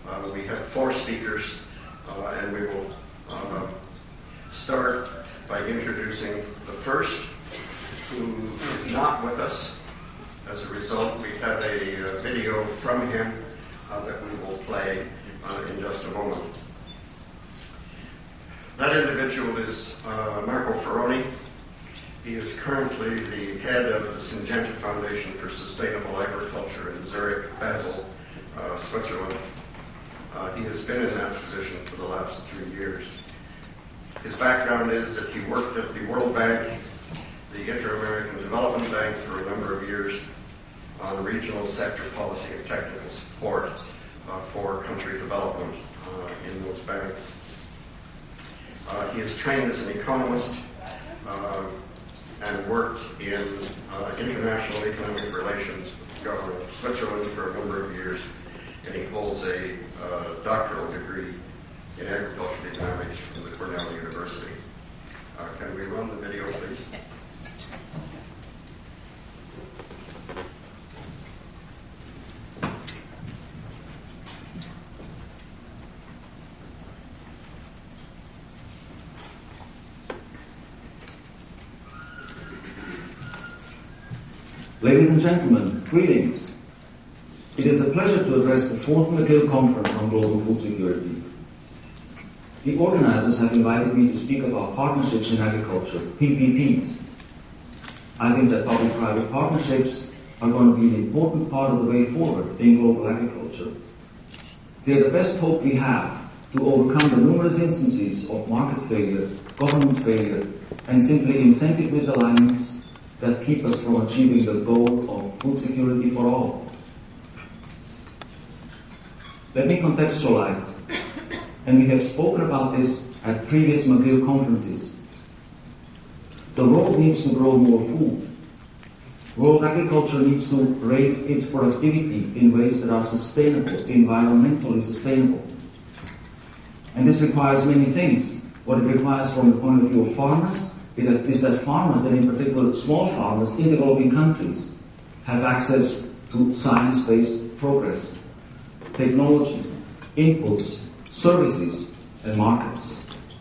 We have 4 speakers, and we will start by introducing the first, who is not with us. As a result, we have a video from him that we will play in just a moment. That individual is Marco Ferroni. He is currently the head of the Syngenta Foundation for Sustainable Agriculture in Zurich, Basel, Switzerland. He has been in that position for the last 3 years. His background is that he worked at the World Bank, the Inter-American Development Bank for a number of years on regional sector policy and technical support for country development in those banks. He is trained as an economist and worked in international economic relations with the government of Switzerland for a number of years, and he holds a doctoral degree in agricultural economics from the Cornell University. Can we run the video, please? Ladies and gentlemen, greetings. It is a pleasure to address the 4th McGill Conference on Global Food Security. The organizers have invited me to speak about partnerships in agriculture, PPPs. I think that public-private partnerships are going to be an important part of the way forward in global agriculture. They are the best hope we have to overcome the numerous instances of market failure, government failure, and simply incentive misalignments that keep us from achieving the goal of food security for all. Let me contextualize, and we have spoken about this at previous McGill conferences. The world needs to grow more food. World agriculture needs to raise its productivity in ways that are sustainable, environmentally sustainable. And this requires many things. What it requires from the point of view of farmers is that farmers, and in particular small farmers in developing countries, have access to science-based progress, technology, inputs, services, and markets.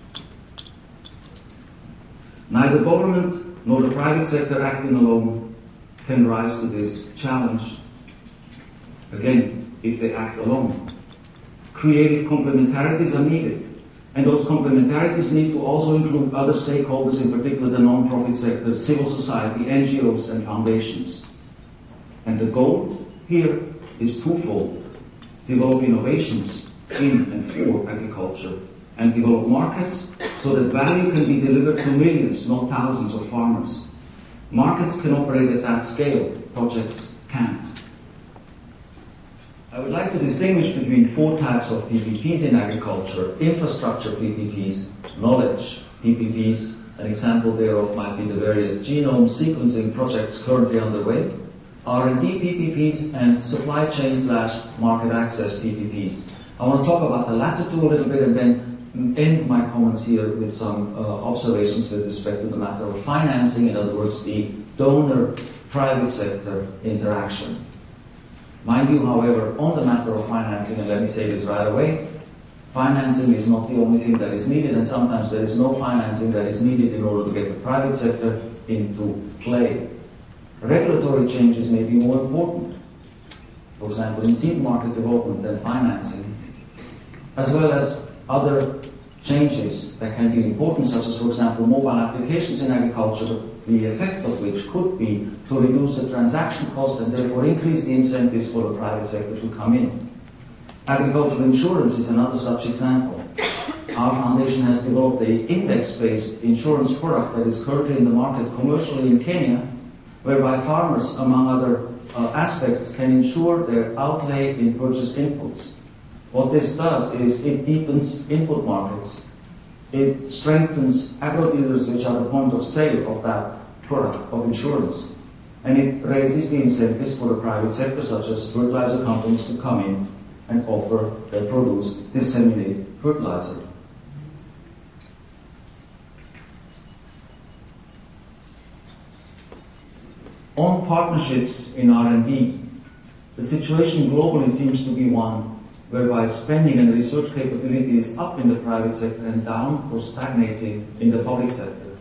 Neither government nor the private sector acting alone can rise to this challenge. Again, if they act alone. Creative complementarities are needed. And those complementarities need to also include other stakeholders, in particular the non-profit sector, civil society, NGOs, and foundations. And the goal here is twofold. Develop innovations in and for agriculture, and develop markets so that value can be delivered to millions, not thousands of farmers. Markets can operate at that scale, projects can't. I would like to distinguish between 4 types of PPPs in agriculture: infrastructure PPPs, knowledge PPPs, an example thereof might be the various genome sequencing projects currently underway, R&D PPPs, and supply chain/market access PPPs. I want to talk about the latter 2 a little bit and then end my comments here with some observations with respect to the matter of financing, in other words, the donor-private sector interaction. Mind you, however, on the matter of financing, and let me say this right away, financing is not the only thing that is needed, and sometimes there is no financing that is needed in order to get the private sector into play. Regulatory changes may be more important, for example, in seed market development than financing, as well as other changes that can be important, such as, for example, mobile applications in agriculture, the effect of which could be to reduce the transaction cost and therefore increase the incentives for the private sector to come in. Agricultural insurance is another such example. Our foundation has developed an index-based insurance product that is currently in the market commercially in Kenya, whereby farmers, among other aspects, can insure their outlay in purchased inputs. What this does is it deepens input markets. It strengthens agro-dealers, which are the point of sale of that product of insurance. And it raises the incentives for the private sector, such as fertilizer companies, to come in and offer their produce, disseminate fertilizer. On partnerships in R&D, the situation globally seems to be one whereby spending and research capability is up in the private sector and down or stagnating in the public sector.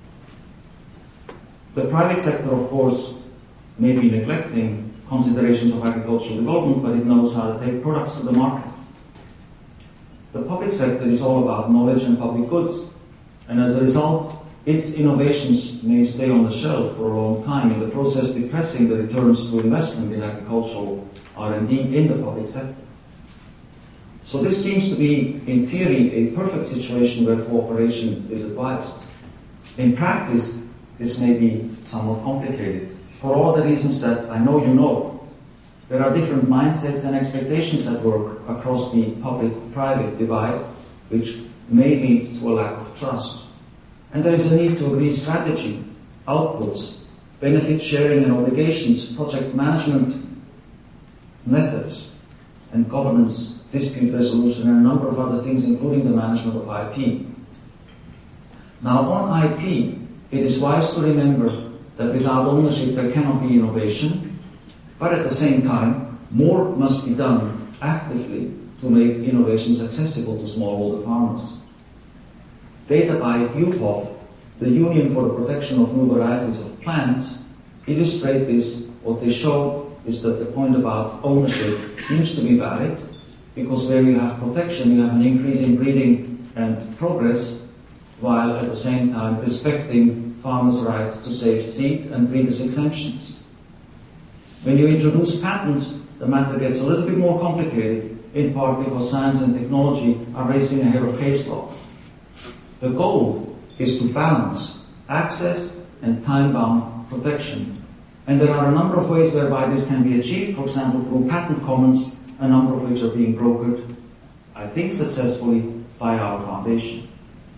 The private sector, of course, may be neglecting considerations of agricultural development, but it knows how to take products to the market. The public sector is all about knowledge and public goods, and as a result, its innovations may stay on the shelf for a long time, in the process depressing the returns to investment in agricultural R&D in the public sector. So this seems to be, in theory, a perfect situation where cooperation is advised. In practice, this may be somewhat complicated. For all the reasons that I know you know, there are different mindsets and expectations at work across the public-private divide, which may lead to a lack of trust. And there is a need to agree strategy, outputs, benefit sharing and obligations, project management methods, and governance, dispute resolution, and a number of other things, including the management of IP. Now, on IP, it is wise to remember that without ownership there cannot be innovation, but at the same time, more must be done actively to make innovations accessible to smallholder farmers. Data by UPOV, the Union for the Protection of New Varieties of Plants, illustrate this. What they show is that the point about ownership seems to be valid, because where you have protection, you have an increase in breeding and progress, while at the same time respecting farmers' right to save seed and breeders' exemptions. When you introduce patents, the matter gets a little bit more complicated, in part because science and technology are racing ahead of case law. The goal is to balance access and time-bound protection. And there are a number of ways whereby this can be achieved, for example, through patent commons, a number of which are being brokered, I think successfully, by our foundation.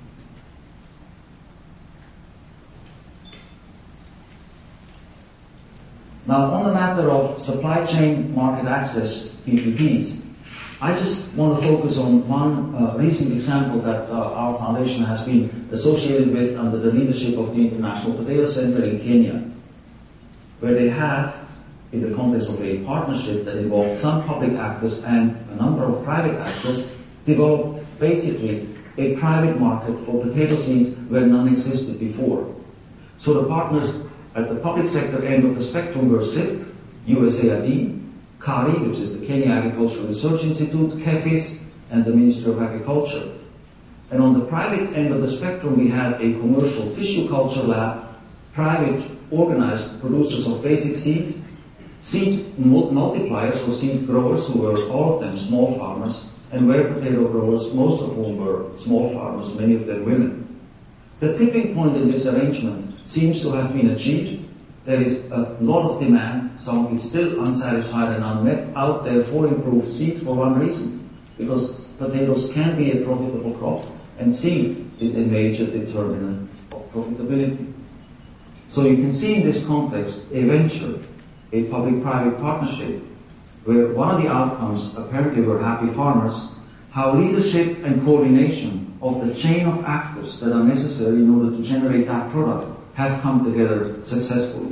Now, on the matter of supply chain market access, PPPs, I just want to focus on one recent example that our foundation has been associated with under the leadership of the International Potato Center in Kenya, where they have, in the context of a partnership that involved some public actors and a number of private actors, developed basically a private market for potato seed where none existed before. So the partners at the public sector end of the spectrum were SIP, USAID, KARI, which is the Kenya Agricultural Research Institute, KEFIS, and the Ministry of Agriculture. And on the private end of the spectrum, we had a commercial tissue culture lab, private organized producers of basic seed, seed multipliers for seed growers who were all of them small farmers, and ware potato growers, most of whom were small farmers, many of them women. The tipping point in this arrangement seems to have been achieved. There is a lot of demand, some of it still unsatisfied and unmet, out there for improved seed for one reason, because potatoes can be a profitable crop, and seed is a major determinant of profitability. So you can see in this context a venture, a public-private partnership, where one of the outcomes apparently were happy farmers, how leadership and coordination of the chain of actors that are necessary in order to generate that product have come together successfully.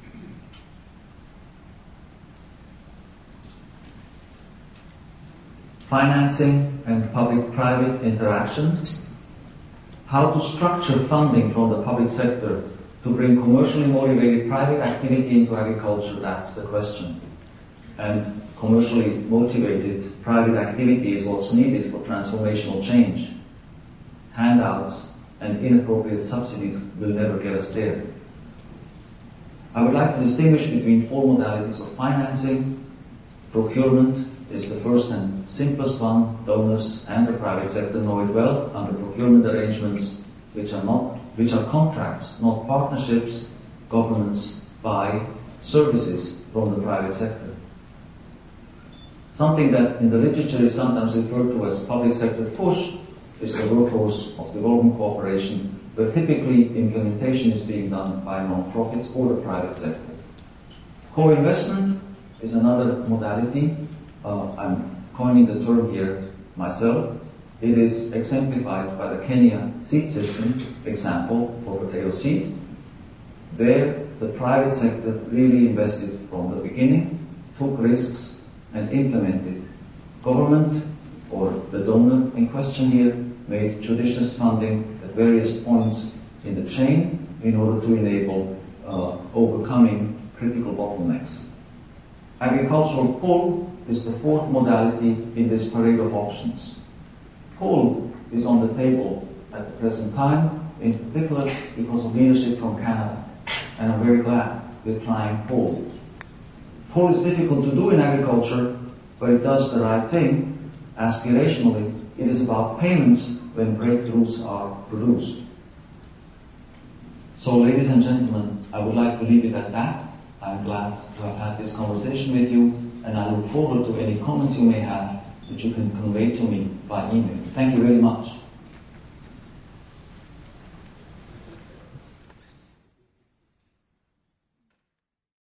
Financing and public-private interactions. How to structure funding from the public sector to bring commercially motivated private activity into agriculture, that's the question. And commercially motivated private activity is what's needed for transformational change. Handouts and inappropriate subsidies will never get us there. I would like to distinguish between four modalities of financing. Procurement is the first and simplest one. Donors and the private sector know it well under procurement arrangements which are contracts, not partnerships. Governments buy services from the private sector. Something that in the literature is sometimes referred to as public sector push is the workforce of development cooperation, where typically implementation is being done by non-profits or the private sector. Co-investment is another modality. I'm coining the term here myself. It is exemplified by the Kenya seed system example for potato seed. There, the private sector really invested from the beginning, took risks, and implemented Government, or the donor in question here, made judicious funding at various points in the chain in order to enable overcoming critical bottlenecks. Agricultural pull is the fourth modality in this parade of options. Pull is on the table at the present time, in particular because of leadership from Canada, and I'm very glad we're trying pull. Pull is difficult to do in agriculture, but it does the right thing. Aspirationally, it is about payments when breakthroughs are produced. So, ladies and gentlemen, I would like to leave it at that. I'm glad to have had this conversation with you, and I look forward to any comments you may have that you can convey to me by email. Thank you very much.